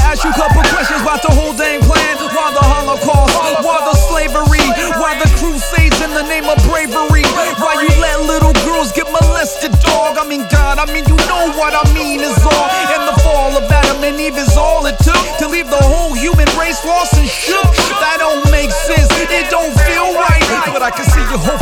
ask you a couple questions about the whole dang plan. Why the Holocaust? Why the slavery? Why the crusades in the name of bravery? Why you let little girls get molested, dog? I mean, God, I mean, you know what I mean is all. And the fall of Adam and Eve is all it took to leave the whole human race lost and shook. That don't make sense, it don't feel right. But I can see your hope